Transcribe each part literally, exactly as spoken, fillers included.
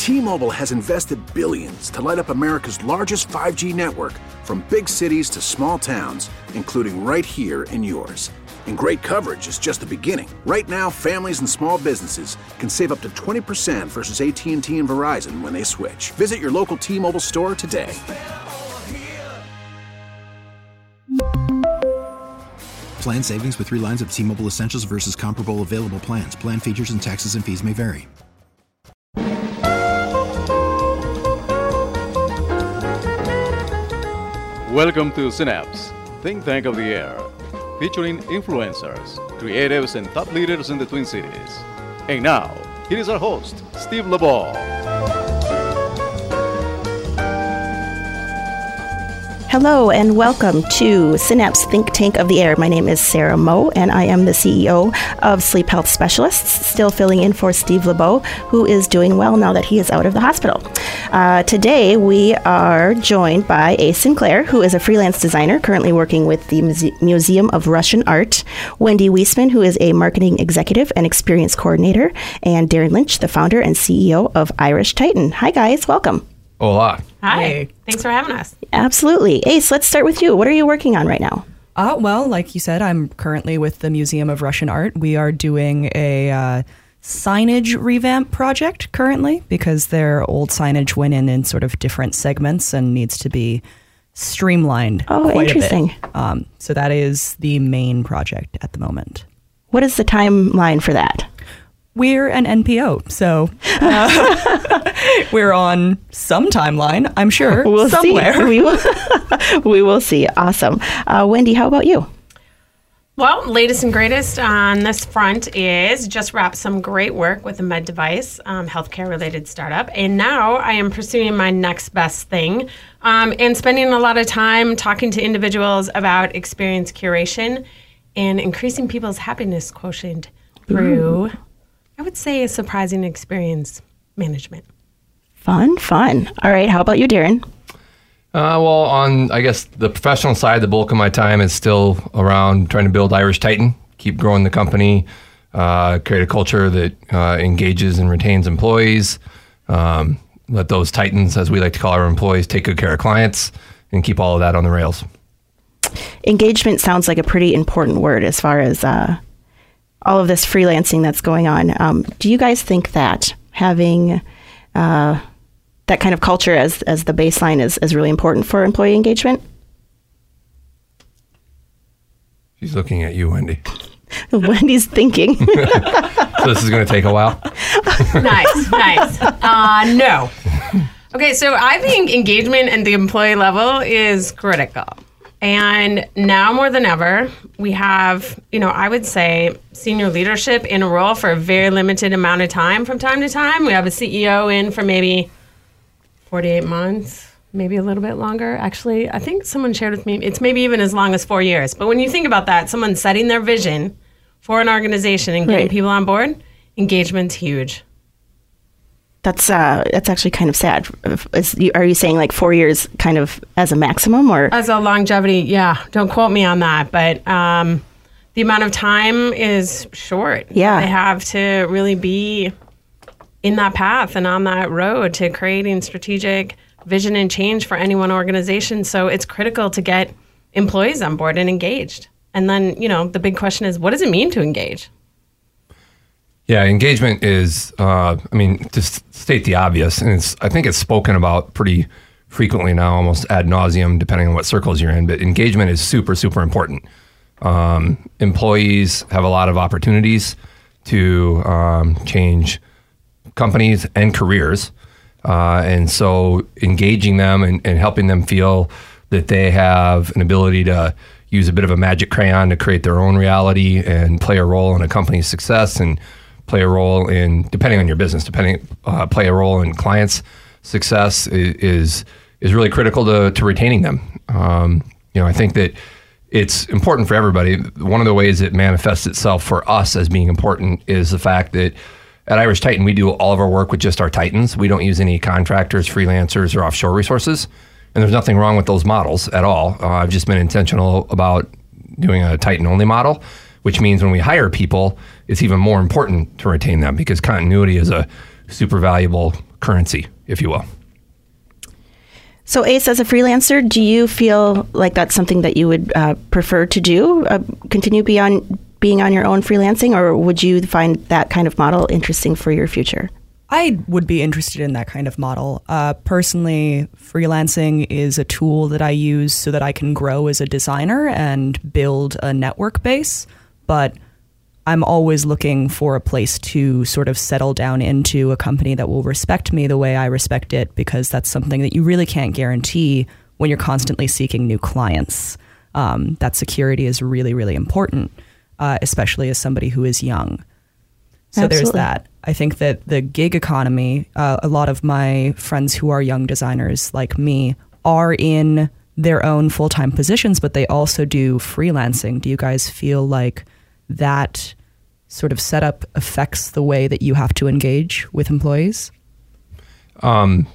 T-Mobile has invested billions to light up America's largest five G network, from big cities to small towns, including right here in yours. And great coverage is just the beginning. Right now, families and small businesses can save up to twenty percent versus A T and T and Verizon when they switch. Visit your local T-Mobile store today. Plan savings with three lines of T-Mobile Essentials versus comparable available plans. Plan features and taxes and fees may vary. Welcome to Synapse, Think Tank of the Air, featuring influencers, creatives, and thought leaders in the Twin Cities. And now, here is our host, Steve LeBeau. Hello and welcome to Synapse Think Tank of the Air. My name is Sarah Moe and I am the C E O of Sleep Health Specialists, still filling in for Steve LeBeau, who is doing well now that he is out of the hospital. Uh, today we are joined by Ace Sinclair, who is a freelance designer currently working with the Muse- Museum of Russian Art, Wendy Wiesman, who is a marketing executive and experience coordinator, and Darren Lynch, the founder and C E O of Irish Titan. Hi guys, welcome. Hola. Hi. Hey. Thanks for having us. Absolutely. Ace, let's start with you. What are you working on right now? Uh, well, like you said, I'm currently with the Museum of Russian Art. We are doing a uh, signage revamp project currently because their old signage went in in sort of different segments and needs to be streamlined. Oh, quite interesting. A bit. Um, so that is the main project at the moment. What is the timeline for that? We're an N P O, so uh, we're on some timeline, I'm sure, we'll somewhere. See. We will, we will see. Awesome. Uh, Wendy, how about you? Well, latest and greatest on this front is just wrapped some great work with a med device, um, healthcare-related startup, and now I am pursuing my next best thing um, and spending a lot of time talking to individuals about experience curation and increasing people's happiness quotient through... Ooh. I would say a surprising experience management. Fun, fun. All right. How about you, Darren? Uh, well, on, I guess, the professional side, the bulk of my time is still around trying to build Irish Titan, keep growing the company, uh, create a culture that uh, engages and retains employees, um, let those Titans, as we like to call our employees, take good care of clients, and keep all of that on the rails. Engagement sounds like a pretty important word as far as... Uh, all of this freelancing that's going on. Um, do you guys think that having uh, that kind of culture as as the baseline is, is really important for employee engagement? She's looking at you, Wendy. Wendy's thinking. So this is going to take a while? Nice, nice. Uh, no. Okay, so I think engagement at the employee level is critical. And now more than ever, we have, you know, I would say senior leadership in a role for a very limited amount of time from time to time. We have a C E O in for maybe forty-eight months, maybe a little bit longer. Actually, I think someone shared with me, it's maybe even as long as four years. But when you think about that, someone setting their vision for an organization and getting right. people on board, engagement's huge. That's uh, that's actually kind of sad. Is, are you saying like four years kind of as a maximum or? As a longevity, yeah. Don't quote me on that. But um, the amount of time is short. Yeah. They have to really be in that path and on that road to creating strategic vision and change for any one organization. So it's critical to get employees on board and engaged. And then, you know, the big question is, what does it mean to engage? Yeah, engagement is, uh, I mean, to state the obvious, and it's, I think it's spoken about pretty frequently now, almost ad nauseum, depending on what circles you're in, but engagement is super, super important. Um, employees have a lot of opportunities to um, change companies and careers, uh, and so engaging them and, and helping them feel that they have an ability to use a bit of a magic crayon to create their own reality and play a role in a company's success and play a role in, depending on your business, depending, uh, play a role in clients' success is is, is really critical to, to retaining them. Um, you know, I think that it's important for everybody. One of the ways it manifests itself for us as being important is the fact that at Irish Titan, we do all of our work with just our Titans. We don't use any contractors, freelancers, or offshore resources. And there's nothing wrong with those models at all. Uh, I've just been intentional about doing a Titan-only model, which means when we hire people, it's even more important to retain them because continuity is a super valuable currency, if you will. So Ace, as a freelancer, do you feel like that's something that you would uh, prefer to do, uh, continue be on, being on your own freelancing, or would you find that kind of model interesting for your future? I would be interested in that kind of model. Uh, personally, freelancing is a tool that I use so that I can grow as a designer and build a network base, but I'm always looking for a place to sort of settle down into a company that will respect me the way I respect it, because that's something that you really can't guarantee when you're constantly seeking new clients. Um, that security is really, really important, uh, especially as somebody who is young. So Absolutely. There's that. I think that the gig economy, uh, a lot of my friends who are young designers like me are in their own full-time positions, but they also do freelancing. Do you guys feel like that sort of setup affects the way that you have to engage with employees? Um,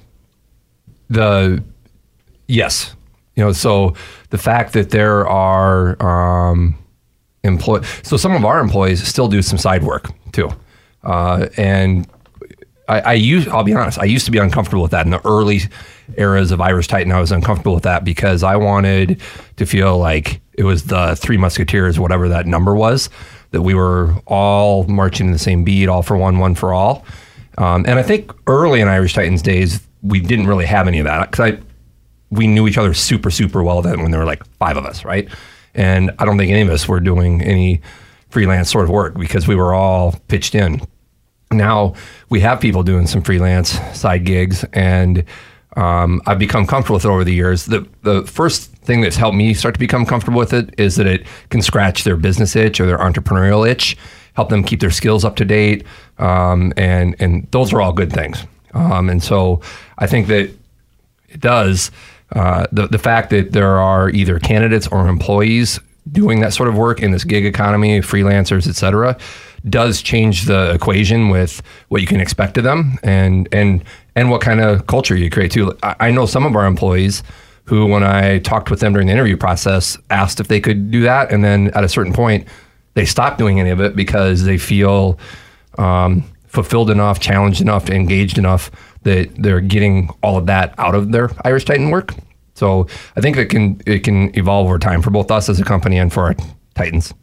the yes, you know, so the fact that there are um, employ, so some of our employees still do some side work too, uh, and I, I use. I'll be honest, I used to be uncomfortable with that in the early eras of Irish Titan. I was uncomfortable with that because I wanted to feel like it was the Three Musketeers, whatever that number was, that we were all marching in the same beat, all for one, one for all. Um, and I think early in Irish Titans days, we didn't really have any of that because I we knew each other super, super well then when there were like five of us, right? And I don't think any of us were doing any freelance sort of work because we were all pitched in. Now we have people doing some freelance side gigs, and um, I've become comfortable with it over the years. The the first thing that's helped me start to become comfortable with it is that it can scratch their business itch or their entrepreneurial itch, help them keep their skills up to date, um, and and those are all good things. Um, and so I think that it does. Uh, the the fact that there are either candidates or employees doing that sort of work in this gig economy, freelancers, et cetera, does change the equation with what you can expect of them and and and what kind of culture you create too. I, I know some of our employees who, when I talked with them during the interview process, asked if they could do that, and then at a certain point, they stopped doing any of it because they feel um, fulfilled enough, challenged enough, engaged enough that they're getting all of that out of their Irish Titan work. So I think it can it can evolve over time for both us as a company and for our Titans.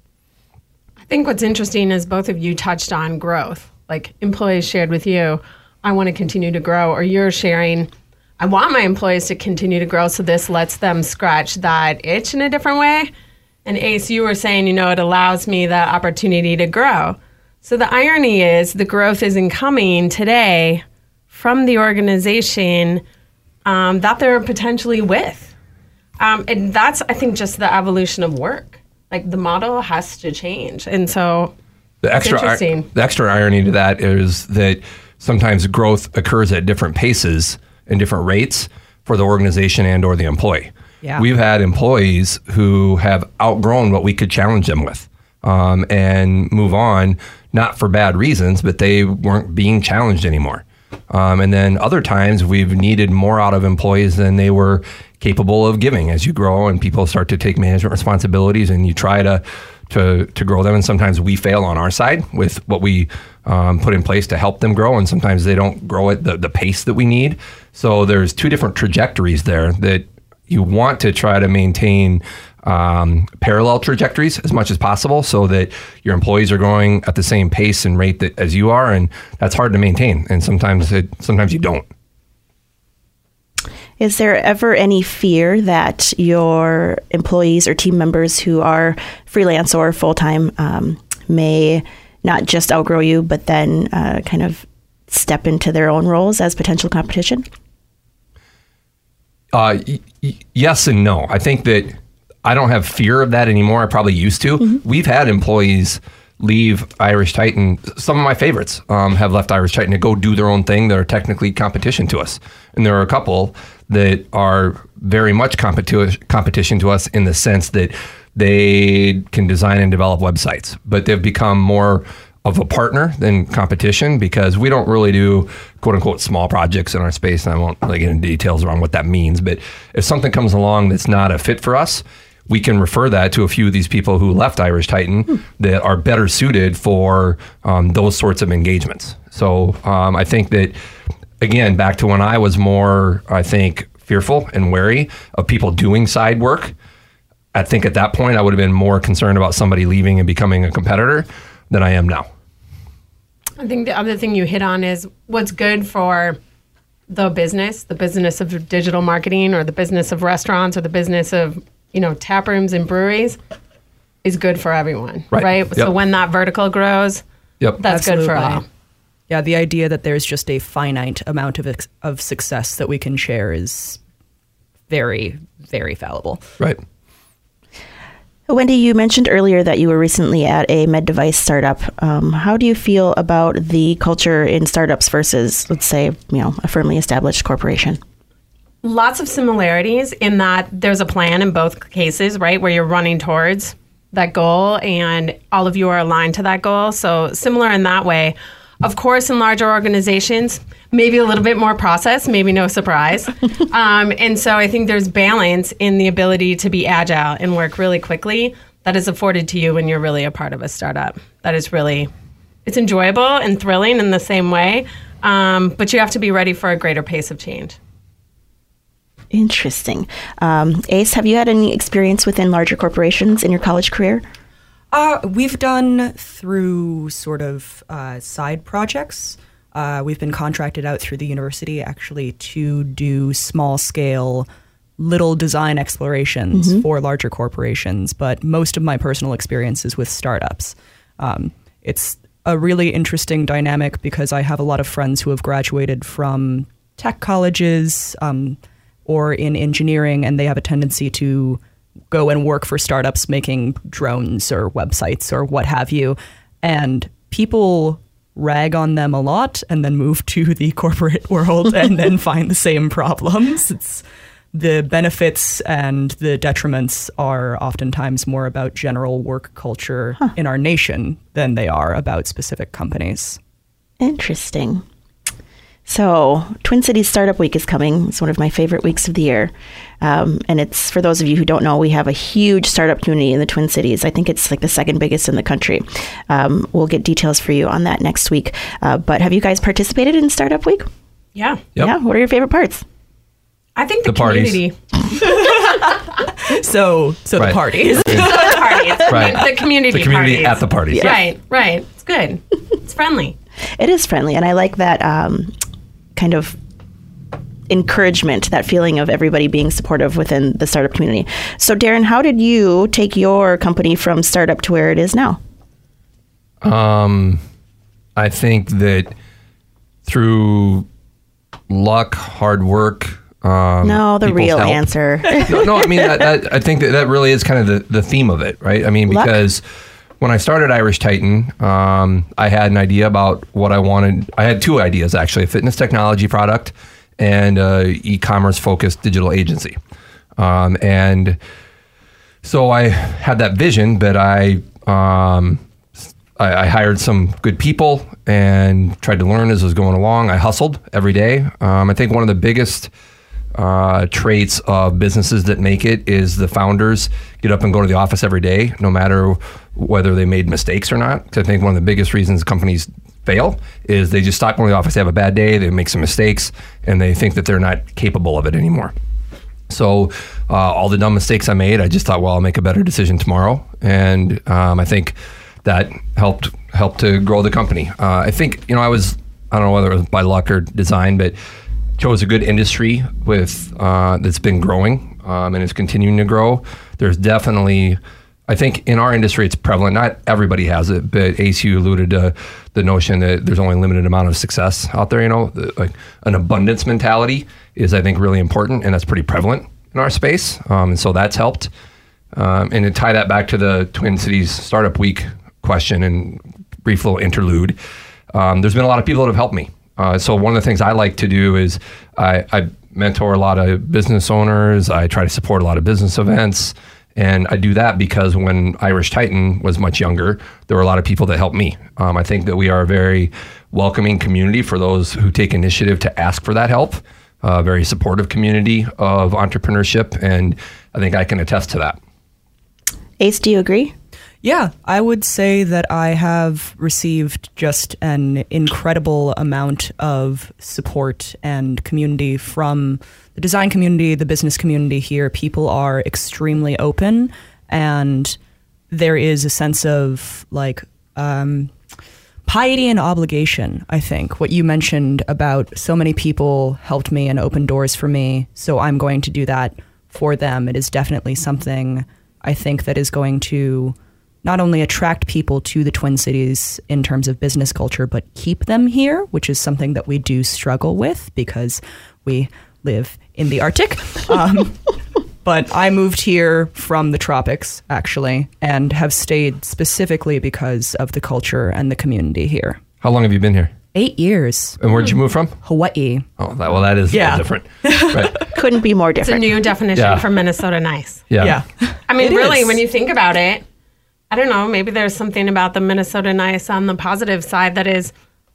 I think what's interesting is both of you touched on growth. Like employees shared with you, I want to continue to grow, or you're sharing, I want my employees to continue to grow, so this lets them scratch that itch in a different way. And Ace, you were saying, you know, it allows me the opportunity to grow. So the irony is the growth isn't coming today from the organization um, that they're potentially with. Um, and that's, I think, just the evolution of work. Like the model has to change. And so the extra, it's interesting. The extra irony to that is that sometimes growth occurs at different paces and different rates for the organization and or the employee. Yeah. We've had employees who have outgrown what we could challenge them with um, and move on, not for bad reasons, but they weren't being challenged anymore. Um, and then other times we've needed more out of employees than they were capable of giving as you grow and people start to take management responsibilities and you try to to to grow them. And sometimes we fail on our side with what we um, put in place to help them grow. And sometimes they don't grow at the, the pace that we need. So there's two different trajectories there that you want to try to maintain um, parallel trajectories as much as possible so that your employees are growing at the same pace and rate that, as you are. And that's hard to maintain. And sometimes it, sometimes you don't. Is there ever any fear that your employees or team members who are freelance or full-time um, may not just outgrow you, but then uh, kind of step into their own roles as potential competition? Uh, y- y- yes and no. I think that I don't have fear of that anymore. I probably used to. Mm-hmm. We've had employees leave Irish Titan. Some of my favorites um, have left Irish Titan to go do their own thing that are technically competition to us. And there are a couple that are very much competi- competition to us in the sense that they can design and develop websites, but they've become more of a partner than competition because we don't really do quote unquote small projects in our space. And I won't like get into details around what that means, but if something comes along that's not a fit for us, we can refer that to a few of these people who left Irish Titan hmm. that are better suited for um, those sorts of engagements. So um, I think that, again, back to when I was more, I think, fearful and wary of people doing side work, I think at that point I would have been more concerned about somebody leaving and becoming a competitor than I am now. I think the other thing you hit on is what's good for the business, the business of digital marketing or the business of restaurants or the business of, you know, tap rooms and breweries is good for everyone, right? right? Yep. So when that vertical grows, yep. that's Absolutely. good for all. Yeah, the idea that there's just a finite amount of ex- of success that we can share is very, very fallible. Right. Wendy, you mentioned earlier that you were recently at a med device startup. Um, how do you feel about the culture in startups versus, let's say, you know, a firmly established corporation? Lots of similarities in that there's a plan in both cases, right, where you're running towards that goal and all of you are aligned to that goal. So similar in that way. Of course, in larger organizations, maybe a little bit more process, maybe no surprise. um, and so I think there's balance in the ability to be agile and work really quickly that is afforded to you when you're really a part of a startup. That is really, it's enjoyable and thrilling in the same way, um, but you have to be ready for a greater pace of change. Interesting. Um, Ace, have you had any experience within larger corporations in your college career? Uh, we've done through sort of uh, side projects. Uh, we've been contracted out through the university actually to do small scale little design explorations mm-hmm. for larger corporations. But most of my personal experience is with startups. Um, it's a really interesting dynamic because I have a lot of friends who have graduated from tech colleges um, or in engineering, and they have a tendency to go and work for startups making drones or websites or what have you. And people rag on them a lot and then move to the corporate world and then find the same problems. It's the benefits and the detriments are oftentimes more about general work culture huh. in our nation than they are about specific companies. Interesting. So, Twin Cities Startup Week is coming. It's one of my favorite weeks of the year. Um, and it's, for those of you who don't know, we have a huge startup community in the Twin Cities. I think it's like the second biggest in the country. Um, we'll get details for you on that next week. Uh, but have you guys participated in Startup Week? Yeah. Yep. Yeah. What are your favorite parts? I think the, the community. so, so right. the parties. so the parties. Right. The community The community parties. at the parties. Yeah. Right, right. It's good. It's friendly. It is friendly. And I like that um, kind of encouragement, that feeling of everybody being supportive within the startup community. So, Darren, how did you take your company from startup to where it is now? Um, I think that through luck, hard work. Um, no, the real help. answer. no, no, I mean, that, that, I think that that really is kind of the, the theme of it, right? I mean, luck? because when I started Irish Titan, um, I had an idea about what I wanted. I had two ideas, actually, a fitness technology product and a e-commerce focused digital agency. Um, and so I had that vision, but I, um, I, I hired some good people and tried to learn as I was going along. I hustled every day. Um, I think one of the biggest uh, traits of businesses that make it is the founders get up and go to the office every day, no matter whether they made mistakes or not. Because I think one of the biggest reasons companies fail is they just stop going to the office, they have a bad day, they make some mistakes, and they think that they're not capable of it anymore. So uh, all the dumb mistakes I made, I just thought, well, I'll make a better decision tomorrow. And um, I think that helped helped to grow the company. Uh, I think, you know, I was, I don't know whether it was by luck or design, but chose a good industry with uh, that's been growing um, and is continuing to grow. There's definitely, I think in our industry, it's prevalent. Not everybody has it, but Ace, you alluded to the notion that there's only a limited amount of success out there. You know, the, like an abundance mentality is, I think, really important, and that's pretty prevalent in our space. Um, and so that's helped. Um, and to tie that back to the Twin Cities Startup Week question and brief little interlude, um, there's been a lot of people that have helped me. Uh, so one of the things I like to do is I, I mentor a lot of business owners. I try to support a lot of business events. And I do that because when Irish Titan was much younger, there were a lot of people that helped me. Um, I think that we are a very welcoming community for those who take initiative to ask for that help. A uh, very supportive community of entrepreneurship. And I think I can attest to that. Ace, do you agree? Yeah, I would say that I have received just an incredible amount of support and community from the design community, the business community here. People are extremely open, and there is a sense of like um, piety and obligation, I think. What you mentioned about so many people helped me and opened doors for me, so I'm going to do that for them. It is definitely something I think that is going to not only attract people to the Twin Cities in terms of business culture, but keep them here, which is something that we do struggle with because we live in the Arctic. Um, but I moved here from the tropics, actually, and have stayed specifically because of the culture and the community here. How long have you been here? Eight years. And where'd you move from? Hawaii. Oh, that, well, that is Yeah. different. Right. Couldn't be more It's a different. new definition Yeah. for Minnesota nice. Yeah. Yeah. I mean, It really, is. when you think about it, I don't know, maybe there's something about the Minnesota nice on the positive side that is,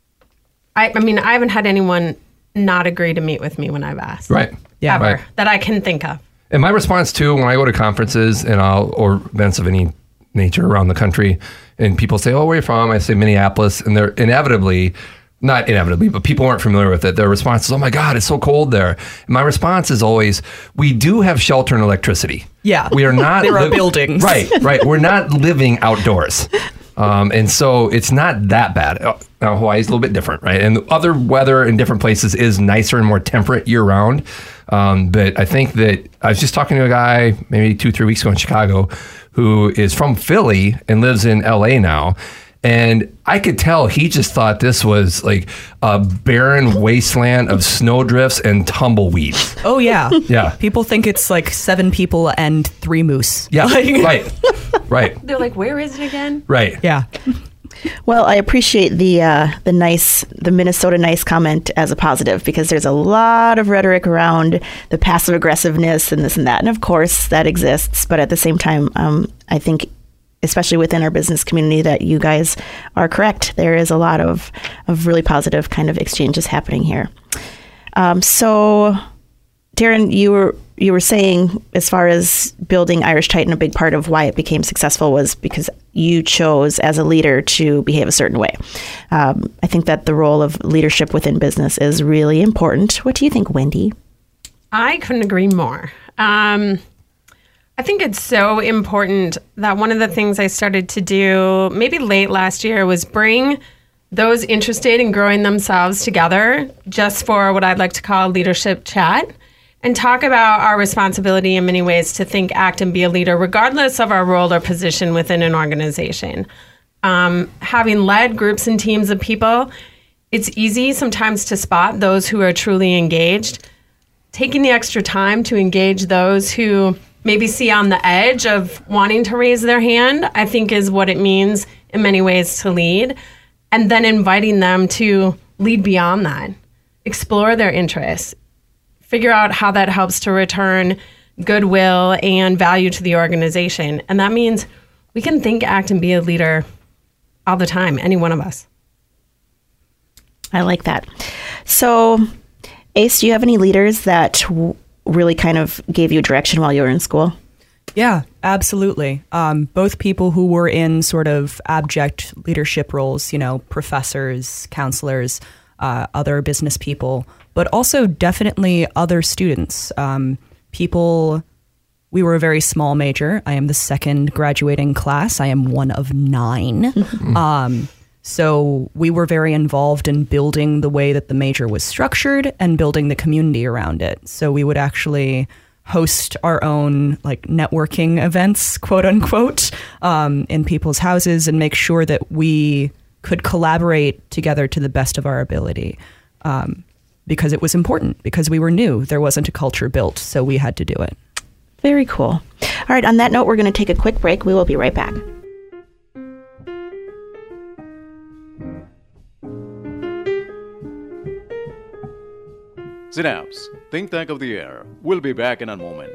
I, I mean, I haven't had anyone not agree to meet with me when I've asked. Right. Yeah. Ever. Right. That I can think of. And my response too, when I go to conferences and I'll or events of any nature around the country, and people say, "Oh, where are you from?" I say Minneapolis, and they're inevitably, not inevitably, but people aren't familiar with it. Their response is, "Oh my God, it's so cold there." And my response is always, "We do have shelter and electricity. Yeah. we are not. There are buildings. Right, right. We're not living outdoors." Um, and so it's not that bad. Uh, Now, Hawaii's a little bit different, right? And the other weather in different places is nicer and more temperate year round. Um, but I think that I was just talking to a guy maybe two, three weeks ago in Chicago who is from Philly and lives in L A now. And I could tell he just thought this was like a barren wasteland of snowdrifts and tumbleweeds. Oh, yeah. Yeah. People think it's like seven people and three moose. Yeah, Like- right, right, They're like, where is it again? right. Yeah. Well, I appreciate the uh, the nice, the Minnesota nice comment as a positive, because there's a lot of rhetoric around the passive aggressiveness and this and that, and of course that exists. But at the same time, um, I think, especially within our business community, that you guys are correct. There is a lot of of really positive kind of exchanges happening here. Um, so, Darren, you were you were saying, as far as building Irish Titan, a big part of why it became successful was because you chose as a leader to behave a certain way. Um, I think that the role of leadership within business is really important. What do you think, Wendy? I couldn't agree more. Um, I think it's so important that one of the things I started to do maybe late last year was bring those interested in growing themselves together just for what I'd like to call leadership chat, and talk about our responsibility in many ways to think, act, and be a leader, regardless of our role or position within an organization. Um, having led groups and teams of people, it's easy sometimes to spot those who are truly engaged. Taking the extra time to engage those who maybe see on the edge of wanting to raise their hand, I think is what it means in many ways to lead. And then inviting them to lead beyond that, explore their interests, figure out how that helps to return goodwill and value to the organization. And that means we can think, act, and be a leader all the time, any one of us. I like that. So, Ace, do you have any leaders that w- really kind of gave you direction while you were in school? Yeah, absolutely. Um, both people who were in sort of abject leadership roles, you know, professors, counselors, uh, other business people, but also definitely other students. Um, people, we were a very small major. I am the second graduating class. I am one of nine. um, so we were very involved in building the way that the major was structured and building the community around it. So we would actually host our own like networking events, quote unquote, um, in people's houses, and make sure that we could collaborate together to the best of our ability. Um, because it was important, because we were new. There wasn't a culture built, so we had to do it. Very cool. All right, on that note, we're going to take a quick break. We will be right back. Synapse, Think Tank of the Air. We'll be back in a moment.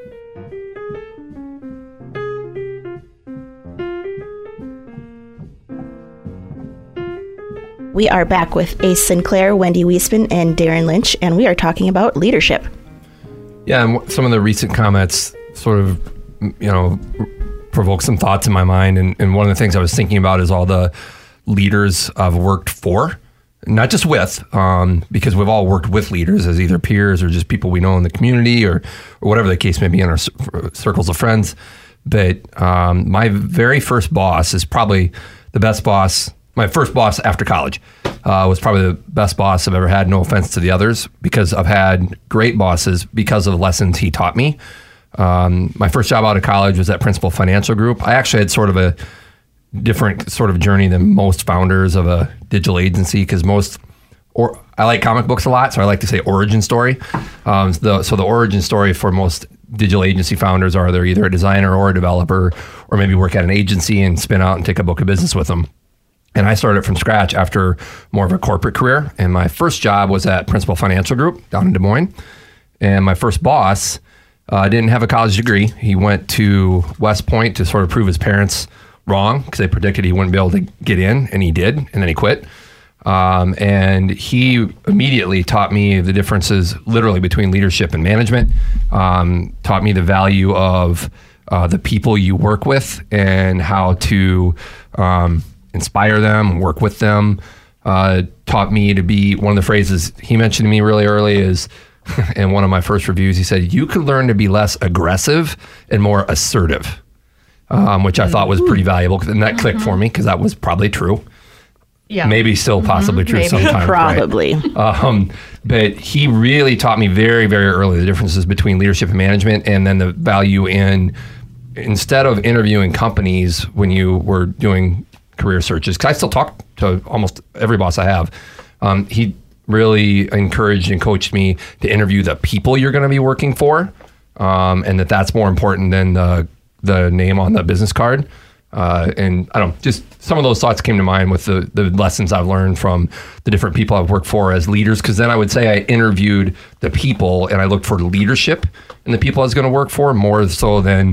We are back with Ace Sinclair, Wendy Wiesman, and Darren Lynch, and we are talking about leadership. Yeah, and some of the recent comments sort of, you know, provoked some thoughts in my mind. And, and one of the things I was thinking about is all the leaders I've worked for, not just with, um, because we've all worked with leaders as either peers or just people we know in the community or, or whatever the case may be in our c- circles of friends. But um, my very first boss is probably the best boss. My first boss after college uh, was probably the best boss I've ever had. No offense to the others, because I've had great bosses because of the lessons he taught me. Um, my first job out of college was at Principal Financial Group. I actually had sort of a different sort of journey than most founders of a digital agency, because most, or I like comic books a lot, so I like to say origin story. Um, the, so the origin story for most digital agency founders are they're either a designer or a developer, or maybe work at an agency and spin out and take a book of business with them. And I started from scratch after more of a corporate career. And my first job was at Principal Financial Group down in Des Moines. And my first boss uh, didn't have a college degree. He went to West Point to sort of prove his parents wrong, because they predicted he wouldn't be able to get in, and he did, and then he quit. Um, and he immediately taught me the differences literally between leadership and management, um, taught me the value of uh, the people you work with and how to um, inspire them, work with them, uh, taught me to be, one of the phrases he mentioned to me really early is, in one of my first reviews, he said, you could learn to be less aggressive and more assertive, um, which I thought was pretty valuable. And that clicked for me, because that was probably true. Yeah. Maybe still possibly mm-hmm. true Maybe. sometimes. Probably. Right? Um, but he really taught me very, very early the differences between leadership and management, and then the value in, instead of interviewing companies when you were doing career searches, because I still talk to almost every boss I have, um, he really encouraged and coached me to interview the people you're going to be working for, um, and that that's more important than the, the name on the business card. Uh, and I don't know, just some of those thoughts came to mind with the, the lessons I've learned from the different people I've worked for as leaders. Because then I would say I interviewed the people and I looked for leadership in the people I was going to work for, more so than,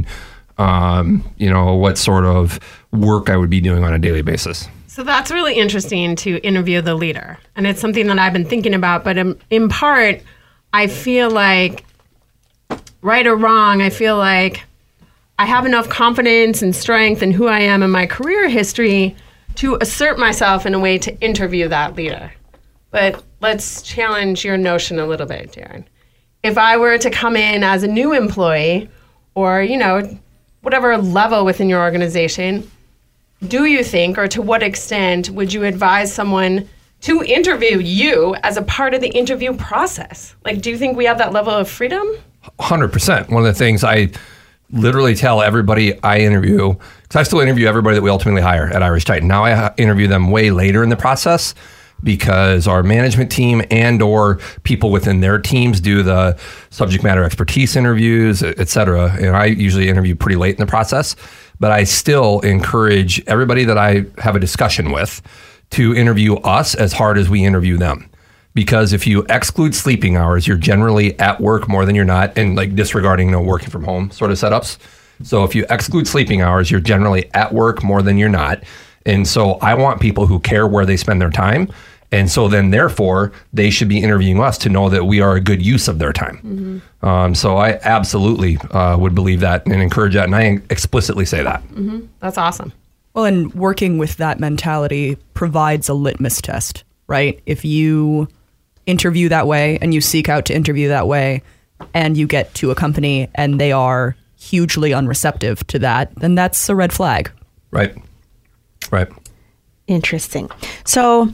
um, you know, what sort of work I would be doing on a daily basis. So that's really interesting, to interview the leader. And it's something that I've been thinking about. But in, in part, I feel like, right or wrong, I feel like I have enough confidence and strength in who I am in my career history to assert myself in a way to interview that leader. But let's challenge your notion a little bit, Darren. If I were to come in as a new employee, or, you know, whatever level within your organization, do you think, or to what extent, would you advise someone to interview you as a part of the interview process? Like, do you think we have that level of freedom? one hundred percent. One of the things I literally tell everybody I interview, because I still interview everybody that we ultimately hire at Irish Titan. Now I interview them way later in the process, because our management team and or people within their teams do the subject matter expertise interviews, et cetera. And I usually interview pretty late in the process, but I still encourage everybody that I have a discussion with to interview us as hard as we interview them. Because if you exclude sleeping hours, you're generally at work more than you're not, and like disregarding, you know, working from home sort of setups. So if you exclude sleeping hours, you're generally at work more than you're not. And so I want people who care where they spend their time. And so then therefore they should be interviewing us to know that we are a good use of their time. Mm-hmm. Um, so I absolutely uh, would believe that and encourage that. And I explicitly say that. Mm-hmm. That's awesome. Well, and working with that mentality provides a litmus test, right? If you interview that way and you seek out to interview that way and you get to a company and they are hugely unreceptive to that, then that's a red flag. Right. Right. Interesting. So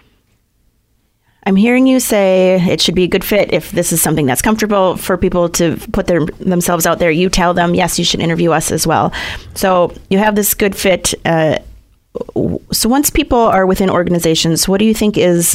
I'm hearing you say it should be a good fit if this is something that's comfortable for people to put their themselves out there. You tell them, yes, you should interview us as well. So you have this good fit. Uh, so once people are within organizations, what do you think is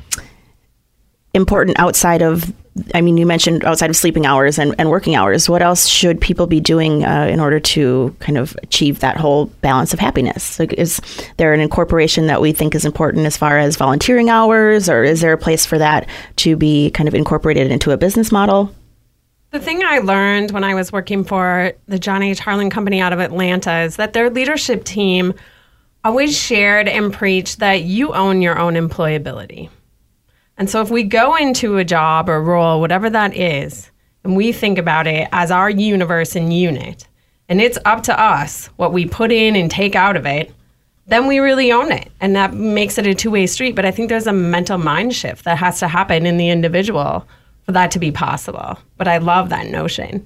important outside of, I mean, you mentioned outside of sleeping hours and, and working hours, what else should people be doing uh, in order to kind of achieve that whole balance of happiness? Like, is there an incorporation that we think is important as far as volunteering hours, or is there a place for that to be kind of incorporated into a business model? The thing I learned when I was working for the John H. Harlan Company out of Atlanta is that their leadership team always shared and preached that you own your own employability. And so if we go into a job or role, whatever that is, and we think about it as our universe and unit, and it's up to us what we put in and take out of it, then we really own it. And that makes it a two-way street. But I think there's a mental mind shift that has to happen in the individual for that to be possible. But I love that notion.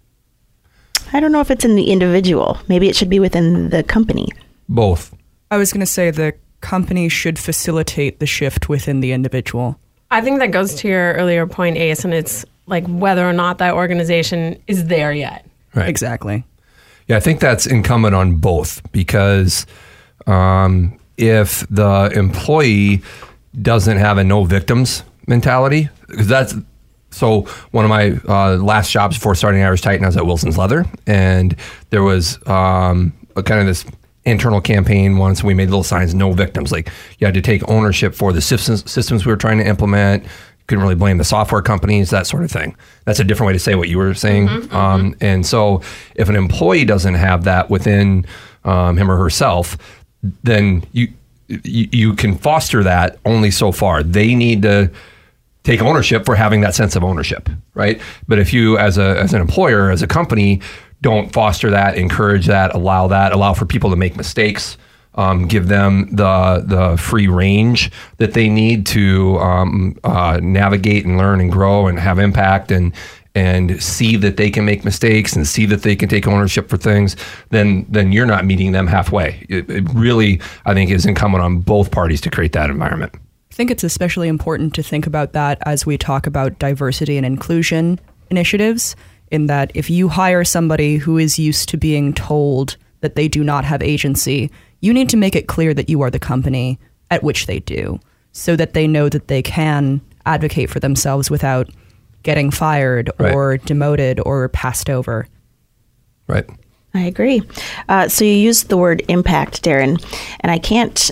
I don't know if it's in the individual. Maybe it should be within the company. Both. I was going to say the company should facilitate the shift within the individual. I think that goes to your earlier point, Ace, and it's like whether or not that organization is there yet. Right. Exactly. Yeah, I think that's incumbent on both because um, if the employee doesn't have a no victims mentality, because that's so one of my uh, last jobs before starting Irish Titan, I was at Wilson's Leather, and there was um, a kind of this internal campaign once. We made little signs, no victims. Like you had to take ownership for the systems, systems we were trying to implement. Couldn't really blame the software companies, that sort of thing. That's a different way to say what you were saying. Mm-hmm, um, mm-hmm. And so if an employee doesn't have that within um, him or herself, then you, you you can foster that only so far. They need to take ownership for having that sense of ownership, right? But if you, as a as an employer, as a company, don't foster that, encourage that, allow that, allow for people to make mistakes, um, give them the the free range that they need to um, uh, navigate and learn and grow and have impact and and see that they can make mistakes and see that they can take ownership for things, then then you're not meeting them halfway. It, it really, I think, is incumbent on both parties to create that environment. I think it's especially important to think about that as we talk about diversity and inclusion initiatives, in that if you hire somebody who is used to being told that they do not have agency, you need to make it clear that you are the company at which they do, so that they know that they can advocate for themselves without getting fired right. or demoted or passed over. Right. I agree. Uh, so you used the word impact, Darren, and I can't,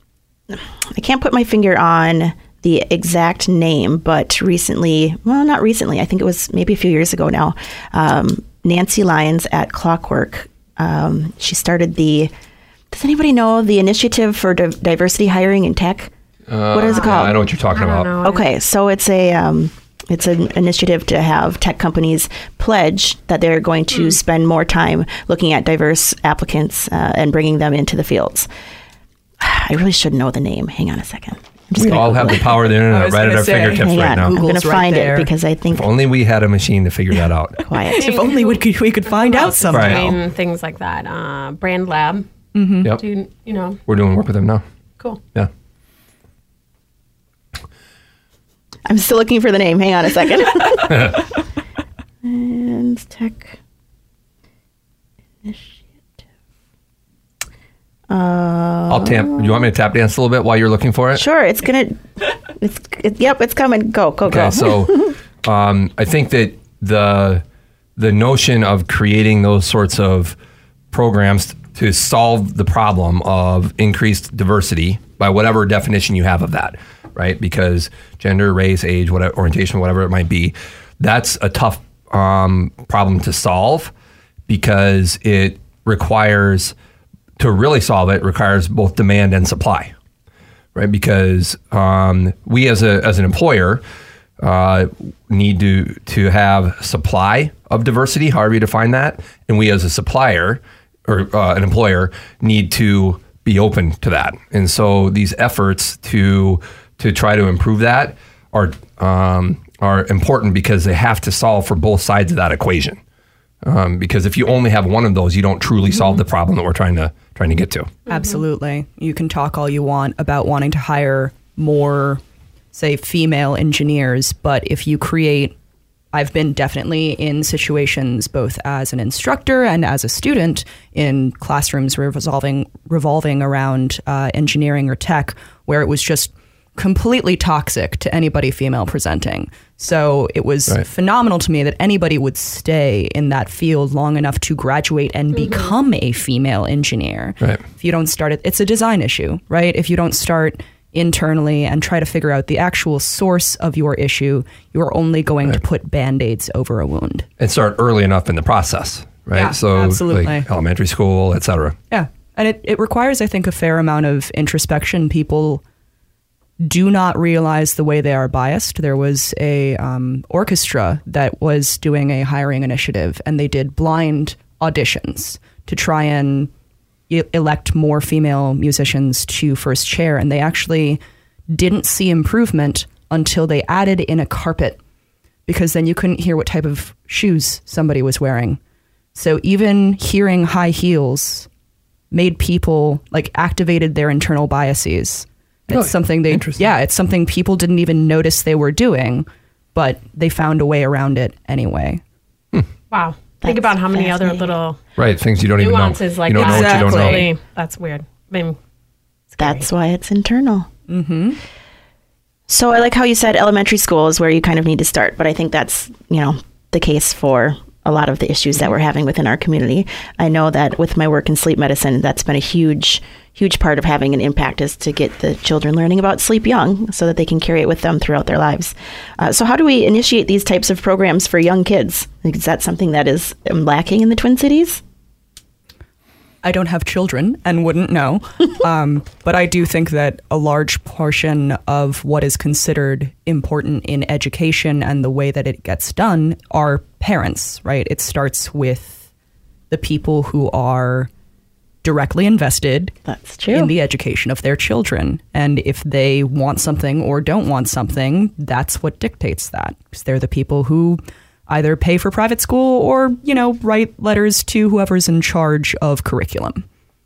I can't put my finger on the exact name, but recently, well, not recently, I think it was maybe a few years ago now, um, Nancy Lyons at Clockwork, um, she started the, does anybody know the Initiative for Di- Diversity Hiring in Tech? Uh, what is it called? Yeah, I know what you're talking about. Know. Okay, so it's a um, it's an initiative to have tech companies pledge that they're going to mm. spend more time looking at diverse applicants uh, and bringing them into the fields. I really should know the name. Hang on a second. We all have the power of the internet right at our say, fingertips hang right on, now. I'm going to right find there. it because I think... If only we had a machine to figure that out. Quiet. If only we could, we could find out somehow. Right. Doing things like that. Uh, Brand Lab. Mm-hmm. Yep. Do, you know. We're doing work with them now. Cool. Yeah. I'm still looking for the name. Hang on a second. And tech initiative. Uh, I'll tap. You want me to tap dance a little bit while you're looking for it? Sure. It's gonna. It's it, yep. It's coming. Go go Okay. go. So, um, I think that the the notion of creating those sorts of programs to solve the problem of increased diversity by whatever definition you have of that, right? Because gender, race, age, whatever, orientation, whatever it might be, that's a tough um, problem to solve because it requires, to really solve it, requires both demand and supply, right? Because um, we as a as an employer uh, need to to have supply of diversity, however you define that, and we as a supplier or uh, an employer need to be open to that. And so these efforts to to try to improve that are um, are important because they have to solve for both sides of that equation. Um, because if you only have one of those, you don't truly solve the problem that we're trying to trying to get to. Absolutely. You can talk all you want about wanting to hire more, say, female engineers, but if you create, I've been definitely in situations both as an instructor and as a student in classrooms revolving revolving around uh, engineering or tech, where it was just completely toxic to anybody female presenting. So it was right. phenomenal to me that anybody would stay in that field long enough to graduate and mm-hmm. become a female engineer. Right. If you don't start it, it's a design issue, right? If you don't start internally and try to figure out the actual source of your issue, you are only going right. to put Band-Aids over a wound. And start early enough in the process, right? Yeah, so absolutely. Like elementary school, et cetera. Yeah. And it, it requires, I think, a fair amount of introspection. People do not realize the way they are biased. There was a um, orchestra that was doing a hiring initiative, and they did blind auditions to try and e- elect more female musicians to first chair. And they actually didn't see improvement until they added in a carpet, because then you couldn't hear what type of shoes somebody was wearing. So even hearing high heels made people, like, activated their internal biases. It's Really? something they, yeah, it's something people didn't even notice they were doing, but they found a way around it anyway. Wow. Think about how many other little Right, things you don't even know. nuances like you don't that. know what you don't know. Exactly. That's weird. I mean, That's why it's internal. Mm-hmm. So I like how you said elementary school is where you kind of need to start, but I think that's, you know, the case for a lot of the issues that we're having within our community. I know that with my work in sleep medicine, that's been a huge, huge part of having an impact, is to get the children learning about sleep young so that they can carry it with them throughout their lives. Uh, so how do we initiate these types of programs for young kids? Like, is that something that is um, lacking in the Twin Cities? I don't have children and wouldn't know. um, but I do think that a large portion of what is considered important in education and the way that it gets done are parents, right? It starts with the people who are directly invested That's true. in the education of their children. And if they want something or don't want something, that's what dictates that. Because they're the people who either pay for private school or, you know, write letters to whoever's in charge of curriculum.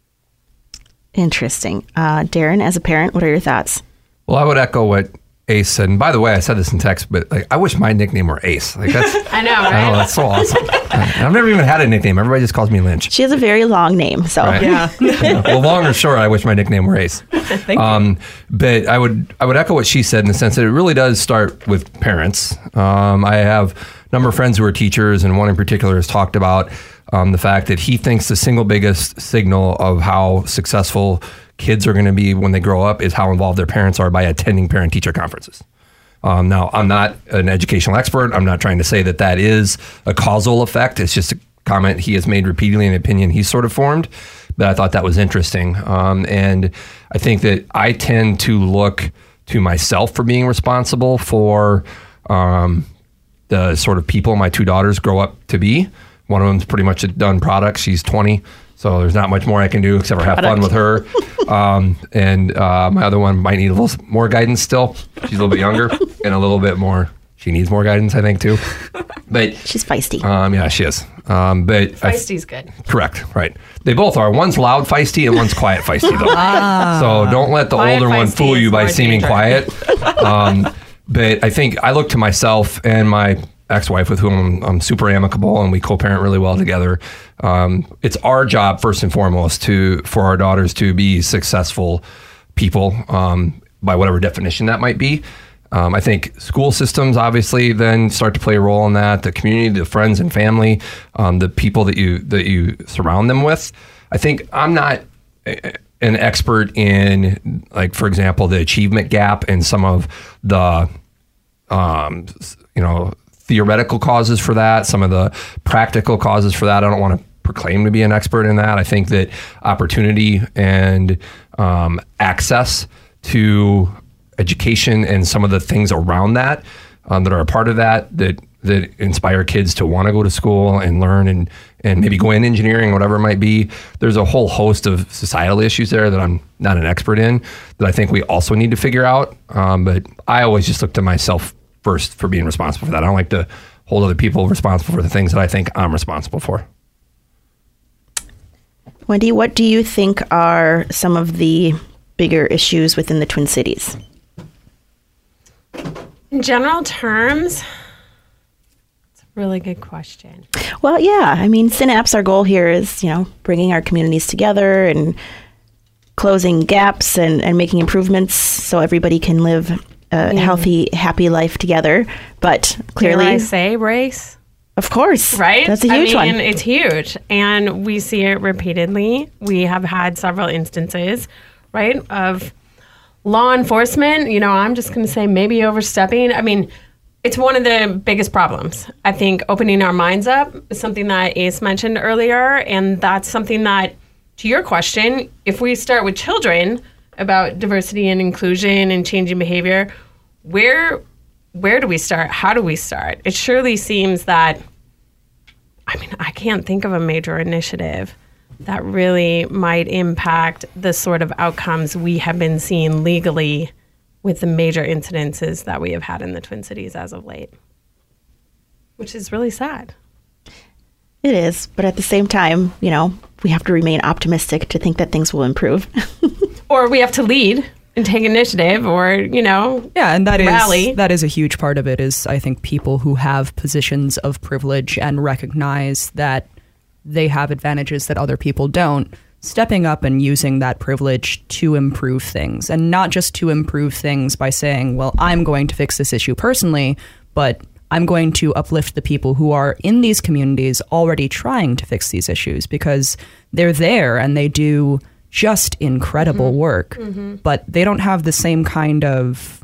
Interesting. Uh, Darren, as a parent, what are your thoughts? Well, I would echo what Ace said. And by the way, I said this in text, but like, I wish my nickname were Ace. Like that's, I know, I right? know, that's so awesome. I've never even had a nickname. Everybody just calls me Lynch. She has a very long name, so Right? Yeah. Yeah. Well, long or short, I wish my nickname were Ace. Thank Um, but I would I would echo what she said in the sense that it really does start with parents. Um, I have a number of friends who are teachers, and one in particular has talked about um, the fact that he thinks the single biggest signal of how successful kids are going to be when they grow up is how involved their parents are by attending parent-teacher conferences. Um, now, I'm not an educational expert. I'm not trying to say that that is a causal effect. It's just a comment he has made repeatedly, an opinion he's sort of formed. But I thought that was interesting. Um, and I think that I tend to look to myself for being responsible for um, the sort of people my two daughters grow up to be. One of them's pretty much a done product. She's twenty. So there's not much more I can do except for have fun with her. Um, and uh, my other one might need a little more guidance still. She's a little bit younger and a little bit more. She needs more guidance, I think, too. But she's feisty. um, yeah, she is. Um, but I- Feisty's good. correct, right? They both are. One's loud feisty and one's quiet feisty, though. So don't let the Quiet older one feisty fool is you by more seeming dangerous. quiet. Um, but I think I look to myself and my ex-wife, with whom I'm, I'm super amicable, and we co-parent really well together. Um, it's our job first and foremost to for our daughters to be successful people, um, by whatever definition that might be. Um, I think school systems obviously then start to play a role in that. The community, the friends and family, um, the people that you that you surround them with. I think I'm not a- an expert in, like, for example, the achievement gap and some of the, um, you know, theoretical causes for that, some of the practical causes for that. I don't want to proclaim to be an expert in that. I think that opportunity and um, access to education and some of the things around that um, that are a part of that, that that inspire kids to want to go to school and learn and and maybe go in engineering, whatever it might be. There's a whole host of societal issues there that I'm not an expert in that I think we also need to figure out. Um, but I always just look to myself first for being responsible for that. I don't like to hold other people responsible for the things that I think I'm responsible for. Wendy, what do you think are some of the bigger issues within the Twin Cities? In general terms, it's a really good question. Well, yeah. I mean, Synapse, our goal here is, you know, bringing our communities together and closing gaps and, and making improvements so everybody can live a healthy, happy life together. But clearly, Dare I say race? of course, Right? That's a huge I mean, one. it's huge. And we see it repeatedly. We have had several instances, right, of law enforcement. You know, I'm just going to say maybe overstepping. I mean, it's one of the biggest problems. I think opening our minds up is something that Ace mentioned earlier. And that's something that, to your question, if we start with children about diversity and inclusion and changing behavior, where where do we start? How do we start? It surely seems that I mean, I can't think of a major initiative that really might impact the sort of outcomes we have been seeing legally with the major incidences that we have had in the Twin Cities as of late, which is really sad. It is, but at the same time, you know, we have to remain optimistic to think that things will improve. Or we have to lead and take initiative, or, you know, yeah, and that rally. is that is a huge part of it, is I think people who have positions of privilege and recognize that they have advantages that other people don't, stepping up and using that privilege to improve things, and not just to improve things by saying, well, I'm going to fix this issue personally, but I'm going to uplift the people who are in these communities already trying to fix these issues, because they're there and they do just incredible mm-hmm. work, mm-hmm. but they don't have the same kind of,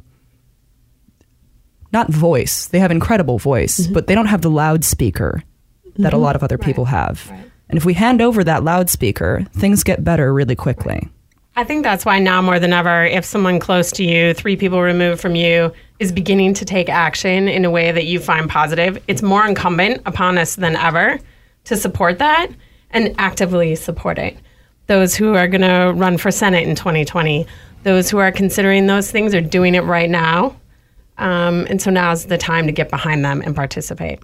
not voice, they have incredible voice, mm-hmm. but they don't have the loudspeaker that mm-hmm. a lot of other people right. have. Right. And if we hand over that loudspeaker, things get better really quickly. I think that's why now more than ever, if someone close to you, three people removed from you, is beginning to take action in a way that you find positive, it's more incumbent upon us than ever to support that and actively support it. Those who are going to run for Senate in twenty twenty, those who are considering those things are doing it right now. Um, and so now's the time to get behind them and participate.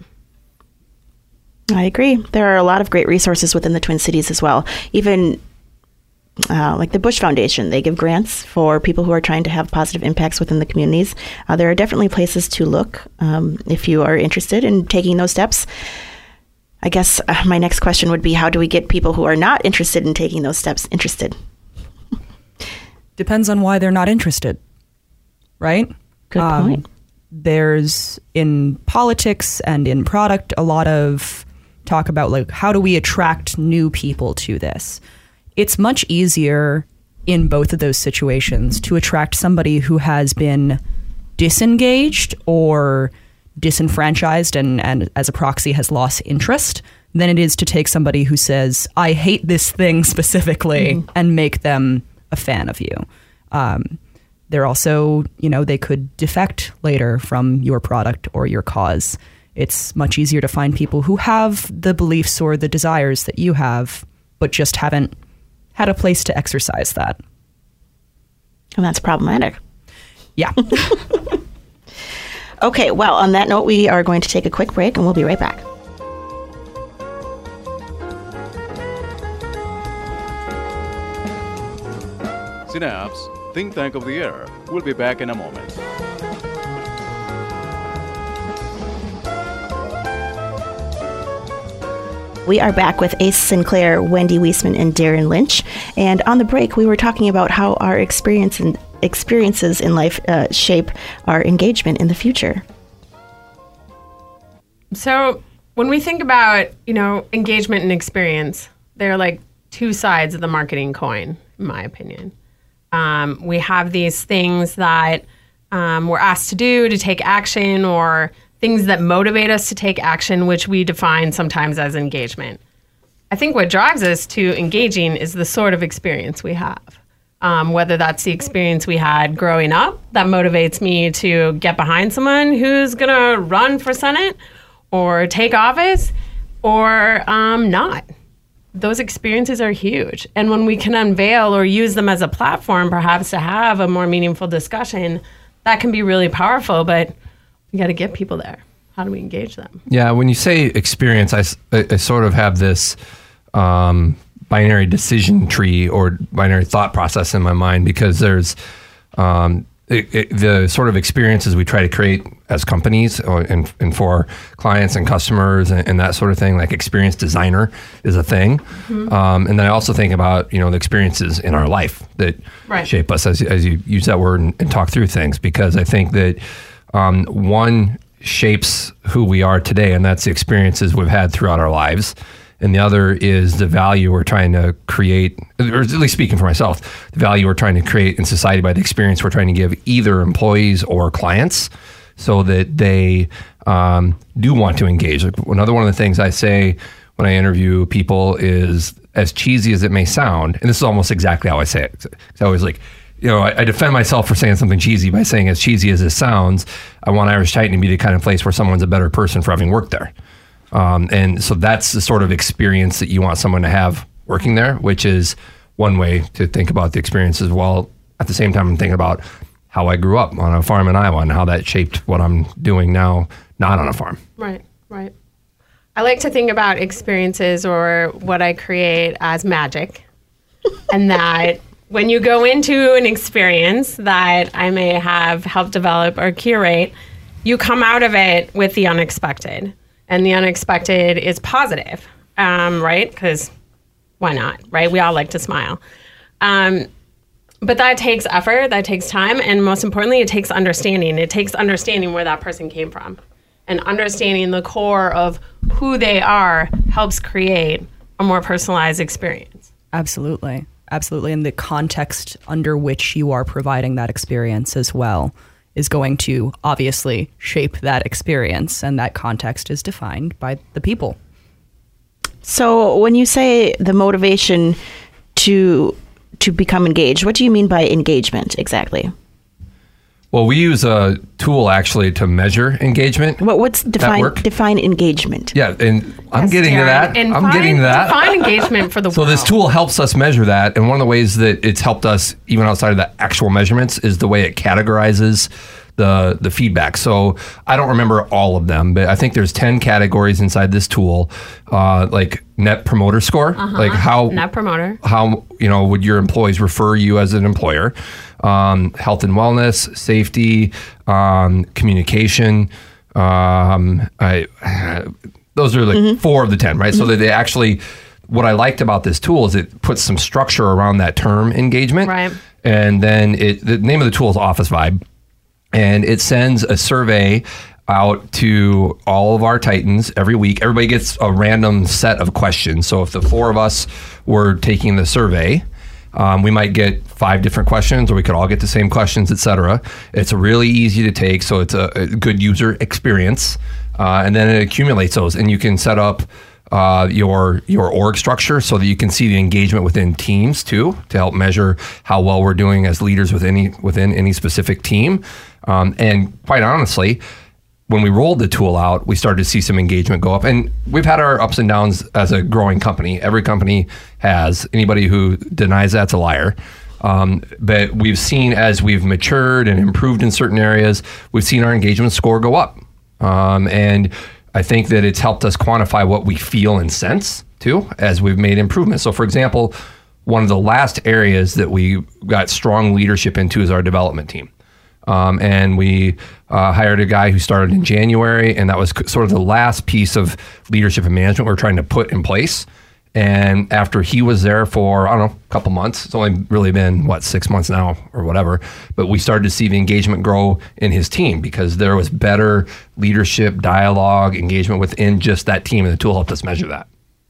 I agree. There are a lot of great resources within the Twin Cities as well. Even uh, like the Bush Foundation, they give grants for people who are trying to have positive impacts within the communities. Uh, there are definitely places to look um, if you are interested in taking those steps. I guess uh, my next question would be, how do we get people who are not interested in taking those steps interested? Depends on why they're not interested, right? Good um, point. There's, in politics and in product, a lot of talk about, like, how do we attract new people to this? It's much easier in both of those situations to attract somebody who has been disengaged or disenfranchised and, and as a proxy has lost interest than it is to take somebody who says, I hate this thing specifically, mm-hmm. and make them a fan of you. Um, they're also, you know, they could defect later from your product or your cause. It's much easier to find people who have the beliefs or the desires that you have, but just haven't had a place to exercise that. And that's problematic. Yeah. Okay, well, on that note, we are going to take a quick break and we'll be right back. Synapse, Think Tank of the Air. We'll be back in a moment. We are back with Ace Sinclair, Wendy Wiesman, and Darren Lynch. And on the break, we were talking about how our experience and experiences in life uh, shape our engagement in the future. So when we think about, you know, engagement and experience, they're like two sides of the marketing coin, in my opinion. Um, we have these things that um, we're asked to do, to take action, or things that motivate us to take action, which we define sometimes as engagement. I think what drives us to engaging is the sort of experience we have. Um, whether that's the experience we had growing up that motivates me to get behind someone who's going to run for Senate or take office, or um, not. Those experiences are huge. And when we can unveil or use them as a platform, perhaps to have a more meaningful discussion, that can be really powerful, but we got to get people there. How do we engage them? Yeah, when you say experience, I, I sort of have this um, binary decision tree or binary thought process in my mind, because there's um, it, it, the sort of experiences we try to create as companies or, and, and for clients and customers and, and that sort of thing. Like experience designer is a thing. Mm-hmm. Um, and then I also think about, you know, the experiences in our life that right. shape us, as, as you use that word and, and talk through things, because I think that Um, one shapes who we are today, and that's the experiences we've had throughout our lives. And the other is the value we're trying to create, or at least speaking for myself, the value we're trying to create in society by the experience we're trying to give either employees or clients so that they um, do want to engage. Another one of the things I say when I interview people is, as cheesy as it may sound, and this is almost exactly how I say it. It's always like, you know, I, I defend myself for saying something cheesy by saying, as cheesy as it sounds, I want Irish Titan to be the kind of place where someone's a better person for having worked there. Um, and so that's the sort of experience that you want someone to have working there, which is one way to think about the experience as well. At the same time, I'm thinking about how I grew up on a farm in Iowa and how that shaped what I'm doing now, not on a farm. Right, right. I like to think about experiences or what I create as magic. And that when you go into an experience that I may have helped develop or curate, you come out of it with the unexpected. And the unexpected is positive, um, right? Because why not, right? We all like to smile. Um, but that takes effort, that takes time, and most importantly, it takes understanding. It takes understanding where that person came from. And understanding the core of who they are helps create a more personalized experience. Absolutely. Absolutely. And the context under which you are providing that experience as well is going to obviously shape that experience, and that context is defined by the people. So when you say the motivation to to become engaged, what do you mean by engagement exactly? Well, we use a tool actually to measure engagement. What what's define define engagement? Yeah, and I'm Yes, getting to Darren. that. And I'm find- getting to that. Define engagement for the So world. this tool helps us measure that, and one of the ways that it's helped us, even outside of the actual measurements, is the way it categorizes the the feedback. So I don't remember all of them, but I think there's ten categories inside this tool, uh, like Net Promoter Score, Uh-huh. like how Net Promoter. how you know would your employees refer you as an employer, um, health and wellness, safety, um, communication. Um, I, those are like mm-hmm. four of the ten, right? Mm-hmm. So that they actually, what I liked about this tool is it puts some structure around that term engagement, right? And then it the name of the tool is Office Vibe. And it sends a survey out to all of our Titans every week. Everybody gets a random set of questions. So if the four of us were taking the survey, um, we might get five different questions, or we could all get the same questions, et cetera. It's really easy to take, so it's a, a good user experience. Uh, and then it accumulates those, and you can set up uh, your your org structure so that you can see the engagement within teams too, to help measure how well we're doing as leaders within any, within any specific team. Um, and quite honestly, when we rolled the tool out, we started to see some engagement go up. And we've had our ups and downs as a growing company. Every company has. Anybody who denies that's a liar. Um, but we've seen, as we've matured and improved in certain areas, we've seen our engagement score go up. Um, and I think that it's helped us quantify what we feel and sense too, as we've made improvements. So for example, one of the last areas that we got strong leadership into is our development team. Um, and we uh, hired a guy who started in January, and that was c- sort of the last piece of leadership and management we're trying to put in place. And after he was there for, I don't know, a couple months, it's only really been, what, six months now or whatever, but we started to see the engagement grow in his team because there was better leadership, dialogue, engagement within just that team, and the tool helped us measure that.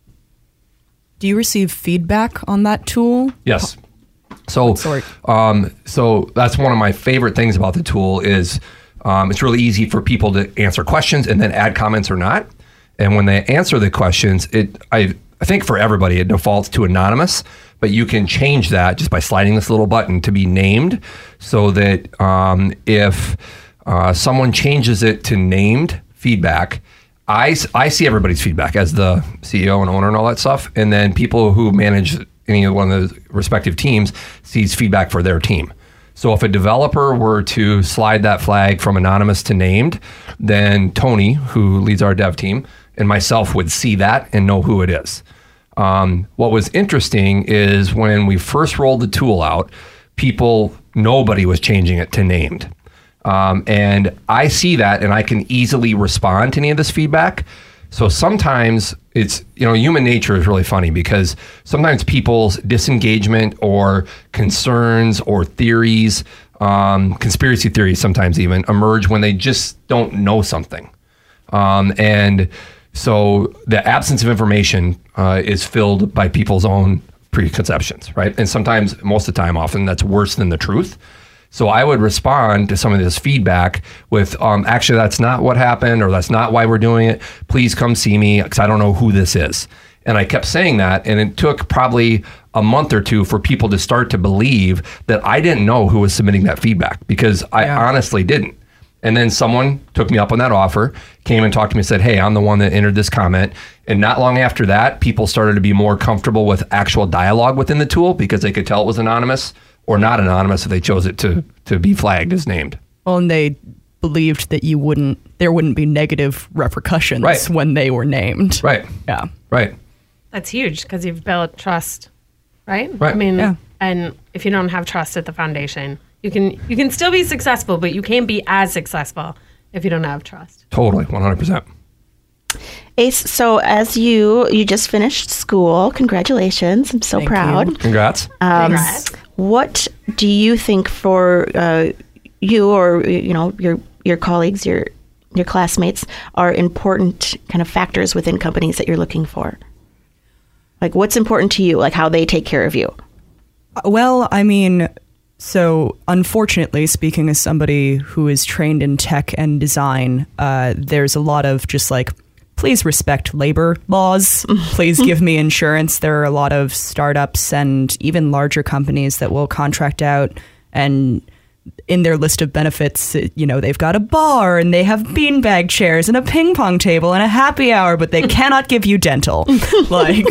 Do you receive feedback on that tool? Yes. So, um, so that's one of my favorite things about the tool is um, it's really easy for people to answer questions and then add comments or not. And when they answer the questions, it I, I think for everybody it defaults to anonymous, but you can change that just by sliding this little button to be named, so that um, if uh, someone changes it to named feedback, I, I see everybody's feedback as the C E O and owner and all that stuff, and then people who manage any one of the respective teams sees feedback for their team. So if a developer were to slide that flag from anonymous to named, then Tony, who leads our dev team, and myself would see that and know who it is. Um, what was interesting is when we first rolled the tool out, people, nobody was changing it to named. Um, and I see that, and I can easily respond to any of this feedback. So sometimes it's, you know, human nature is really funny because sometimes people's disengagement or concerns or theories, um, conspiracy theories sometimes even, emerge when they just don't know something. Um, and so the absence of information uh, is filled by people's own preconceptions, right? And sometimes, most of the time, often that's worse than the truth. So I would respond to some of this feedback with, um, actually, that's not what happened, or that's not why we're doing it. Please come see me because I don't know who this is. And I kept saying that, and it took probably a month or two for people to start to believe that I didn't know who was submitting that feedback, because I yeah. honestly didn't. And then someone took me up on that offer, came and talked to me and said, hey, I'm the one that entered this comment. And not long after that, people started to be more comfortable with actual dialogue within the tool because they could tell it was anonymous or not anonymous if they chose it to to be flagged as named. Well, and they believed that you wouldn't, there wouldn't be negative repercussions right. when they were named. Right. Yeah. Right. That's huge because you've built trust, right? Right. I mean, yeah. and if you don't have trust at the foundation, you can you can still be successful, but you can't be as successful if you don't have trust. Totally, one hundred percent. Ace, so as you you just finished school, congratulations! I'm so Thank proud. you. Congrats. Um, Congrats. What do you think for uh, you or you know your your colleagues, your your classmates are important kind of factors within companies that you're looking for? Like, what's important to you? Like how they take care of you? Well, I mean, so unfortunately, speaking as somebody who is trained in tech and design, uh, there's a lot of just like, please respect labor laws. Please give me insurance. There are a lot of startups and even larger companies that will contract out, and in their list of benefits, you know, they've got a bar and they have beanbag chairs and a ping pong table and a happy hour, but they cannot give you dental. Like,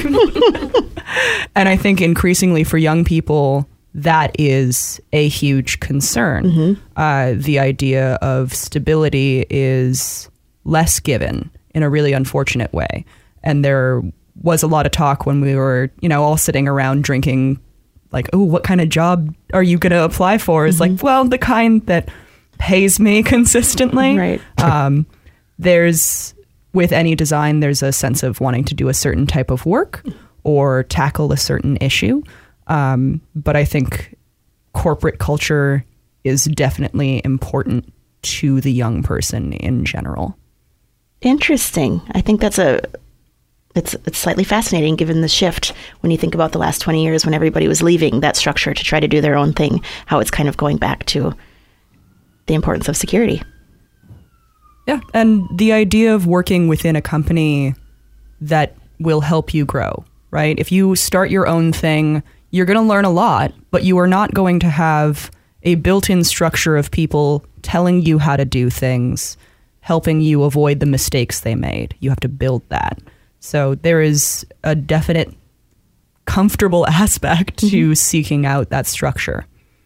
and I think increasingly for young people, that is a huge concern. Mm-hmm. Uh, the idea of stability is less given in a really unfortunate way. And there was a lot of talk when we were, you know, all sitting around drinking, like, oh, what kind of job are you going to apply for? Is mm-hmm. like, well, the kind that pays me consistently. Right. Um, there's, with any design, there's a sense of wanting to do a certain type of work or tackle a certain issue. Um, but I think corporate culture is definitely important to the young person in general. Interesting. I think that's a it's it's slightly fascinating given the shift when you think about the last twenty years when everybody was leaving that structure to try to do their own thing, how it's kind of going back to the importance of security. Yeah, and the idea of working within a company that will help you grow, right? If you start your own thing, you're going to learn a lot, but you are not going to have a built-in structure of people telling you how to do things, helping you avoid the mistakes they made. You have to build that. So there is a definite comfortable aspect to mm-hmm. seeking out that structure.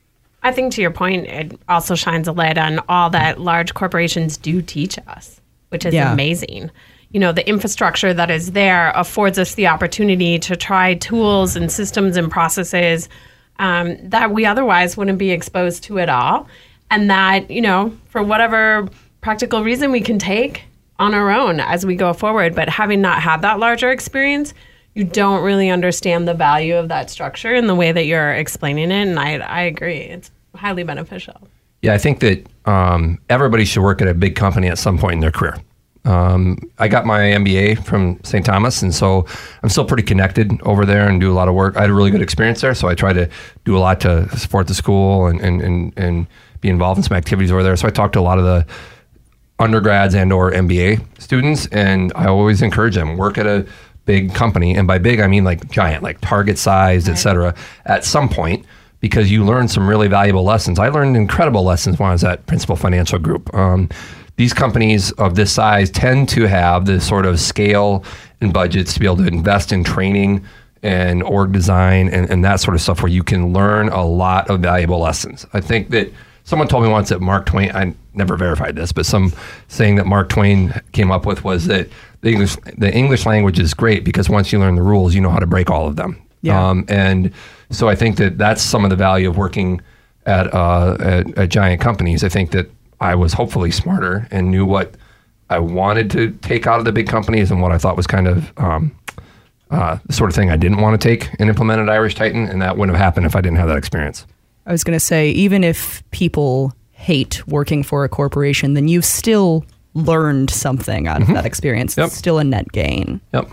I think to your point, it also shines a light on all that large corporations do teach us, which is yeah. amazing. You know, the infrastructure that is there affords us the opportunity to try tools and systems and processes um, that we otherwise wouldn't be exposed to at all. And that, you know, for whatever practical reason we can take on our own as we go forward. But having not had that larger experience, you don't really understand the value of that structure in the way that you're explaining it. And I, I agree. It's highly beneficial. Yeah, I think that um, everybody should work at a big company at some point in their career. Um, I got my M B A from Saint Thomas, and so I'm still pretty connected over there and do a lot of work. I had a really good experience there, so I try to do a lot to support the school and, and, and, and be involved in some activities over there. So I talked to a lot of the undergrads and or M B A students, and I always encourage them, work at a big company. And by big, I mean like giant, like Target sized, right. et cetera, at some point, because you learn some really valuable lessons. I learned incredible lessons when I was at Principal Financial Group. Um, these companies of this size tend to have this sort of scale and budgets to be able to invest in training and org design and, and that sort of stuff where you can learn a lot of valuable lessons. I think that someone told me once that Mark Twain, I never verified this, but some saying that Mark Twain came up with was that the English the English language is great because once you learn the rules, you know how to break all of them. Yeah. Um, and so I think that that's some of the value of working at, uh, at, at giant companies. I think that I was hopefully smarter and knew what I wanted to take out of the big companies and what I thought was kind of um, uh, the sort of thing I didn't want to take and implement at Irish Titan, and that wouldn't have happened if I didn't have that experience. I was going to say, even if people hate working for a corporation, then you've still learned something out of mm-hmm. that experience. Yep. It's still a net gain. Yep.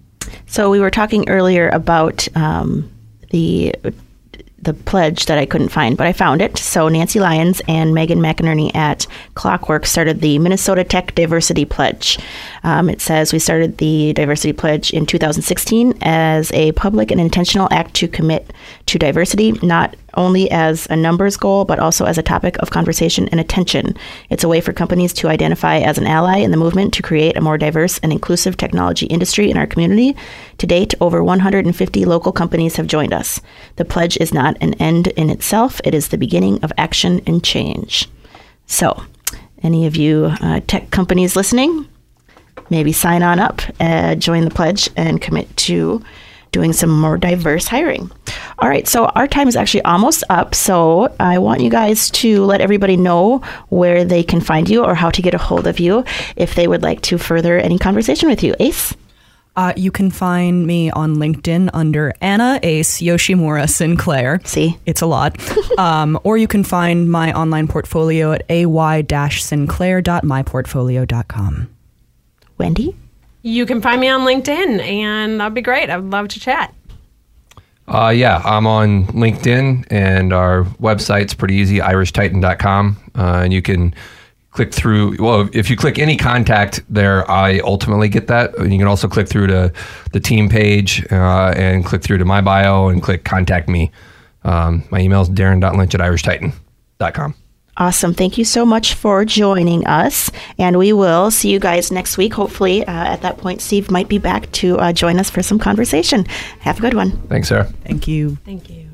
So we were talking earlier about um, the the pledge that I couldn't find, but I found it. So Nancy Lyons and Megan McInerney at Clockwork started the Minnesota Tech Diversity Pledge. Um, it says, we started the Diversity Pledge in two thousand sixteen as a public and intentional act to commit to diversity, not only as a numbers goal, but also as a topic of conversation and attention. It's a way for companies to identify as an ally in the movement to create a more diverse and inclusive technology industry in our community. To date, over one hundred fifty local companies have joined us. The pledge is not an end in itself. It is the beginning of action and change. So, any of you uh, tech companies listening, maybe sign on up, uh, join the pledge, and commit to doing some more diverse hiring. All right, so our time is actually almost up, so I want you guys to let everybody know where they can find you or how to get a hold of you if they would like to further any conversation with you. Ace? Uh, you can find me on LinkedIn under Anna Ace Yoshimura Sinclair. See? It's a lot. um, or you can find my online portfolio at a y dash sinclair dot my portfolio dot com. Wendy? You can find me on LinkedIn, and that'd be great. I would love to chat. Uh, yeah, I'm on LinkedIn, and our website's pretty easy, irish titan dot com. Uh, and you can click through, well, if you click any contact there, I ultimately get that. And you can also click through to the team page uh, and click through to my bio and click contact me. Um, my email is darren dot lynch at irish titan dot com. Awesome. Thank you so much for joining us. And we will see you guys next week. Hopefully, uh, at that point, Steve might be back to uh, join us for some conversation. Have a good one. Thanks, Sarah. Thank you. Thank you.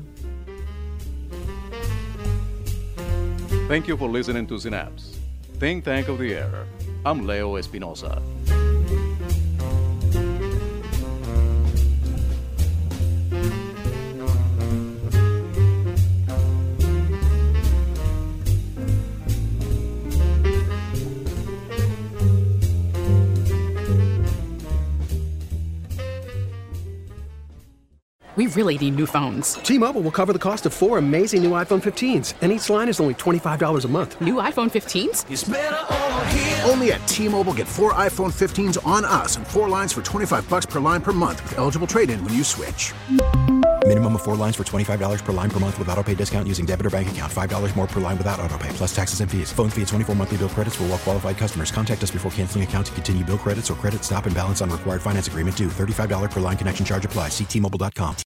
Thank you for listening to Synapse, Think Tank of the Air. I'm Leo Espinosa. We really need new phones. T-Mobile will cover the cost of four amazing new iPhone fifteens, and each line is only twenty-five dollars a month. New iPhone fifteens? It's better over here. Only at T-Mobile, get four iPhone fifteens on us and four lines for twenty-five dollars per line per month with eligible trade-in when you switch. Minimum of four lines for twenty-five dollars per line per month with autopay discount using debit or bank account. five dollars more per line without autopay, plus taxes and fees. Phone fee at twenty-four monthly bill credits for well-qualified customers. Contact us before canceling account to continue bill credits or credit stop and balance on required finance agreement due. thirty-five dollars per line connection charge applies. See T Mobile dot com.